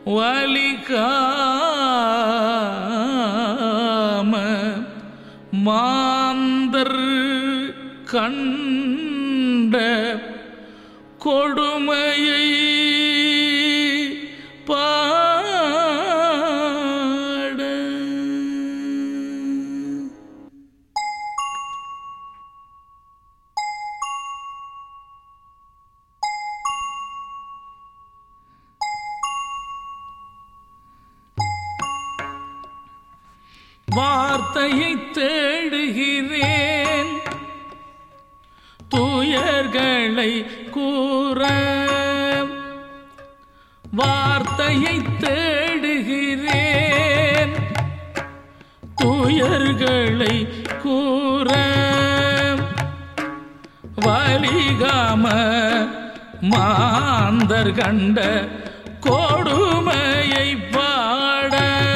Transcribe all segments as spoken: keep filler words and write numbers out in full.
வலிகாம மாந்தர் கண்ட கொடுமையை பாட வார்த்தையை தேடுகிறேன் துயர்களை கூற வார்த்தையை தேடுகிறேன் துயர்களை கூற வலிகாம மாந்தர் கண்ட கொடுமையை பாட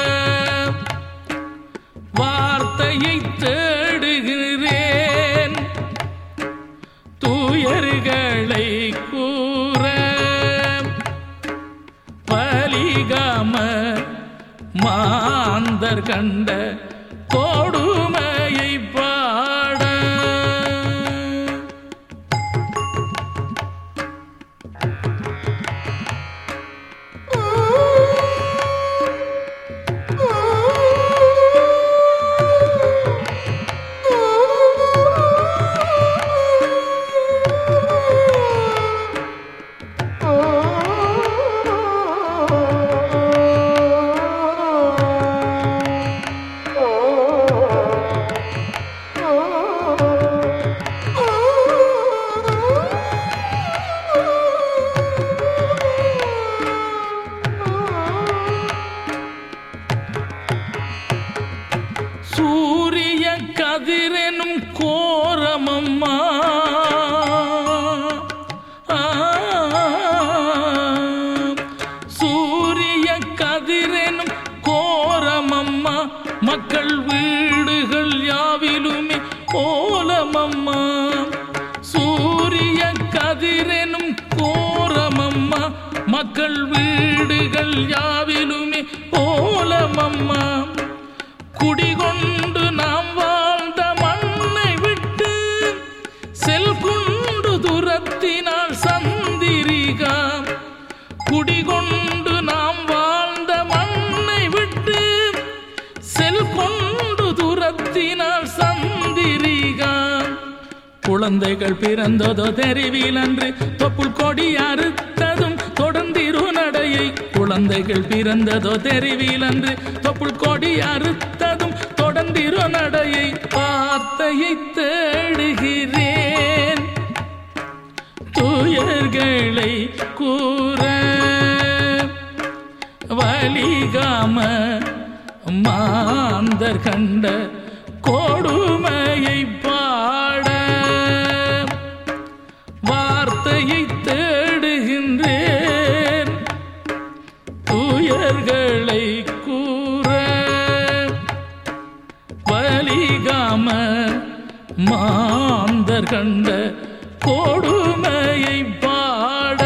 வார்த்தையை தேடுகிறேன் துயர்களை கூற வலிகாம மாந்தர் கண்ட கொடுமையை பாட சூரிய கதிரெனும் கோரமம்மா சூரிய கதிரெனும் கோரமம்மா மக்கள் வீடுகள் யாவிலுமே ஓலமம்மா சூரிய கதிரெனும் கோரமம்மா மக்கள் வீடுகள் யாவிலுமே ஓலமம்மா குடிகொண்டு நாம் வாழ்ந்த மண்ணை விட்டு செல் கொண்டு துரத்தினாள் சந்திரிகா குடிகொண்டு நாம் வாழ்ந்த மண்ணை விட்டு செல் கொண்டு துரத்தினாள் சந்திரிகா குழந்தைகள் பிறந்ததோ தெருவில் அன்று தொப்புள் கொடி அறுத்ததும் தொடர்ந்திரு நடையை குழந்தைகள் பிறந்ததோ தெருவில் அன்று தொப்புள் கொடி அறுத்ததும் தொடர்ந்திரு நடையை வார்த்தையை தேடுகிறேன் துயர்களை கூற வலிகாம மாந்தர் கண்ட கொடுமையை பாட வார்த்தையை தேடுகின்றேன் துயர்களை கூற வலிகாம மாந்தர் கண்ட கொடுமையை பாட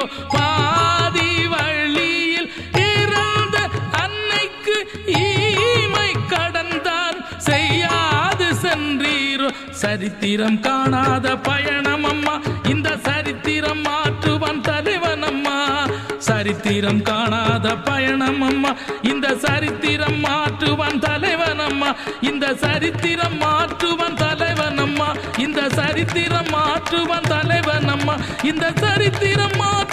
பாதி வழியில் இருந்த அன்னைக்கு ஈமை கடந்தார் செய்யாது சென்றீரோ. சரித்திரம் காணாத பயணம் அம்மா, இந்த சரித்திரம் மாற்றுவான் தலைவன் அம்மா. சரித்திரம் காணாத பயணம் அம்மா, இந்த சரித்திரம் மாற்றுவான் தலைவன் அம்மா. இந்த சரித்திரம் மாற்றுவான் தலைவன் அம்மா. இந்த சரித்திரம் மாற்றுவான் தலைவன் அம்மா. இந்த சரித்திரம்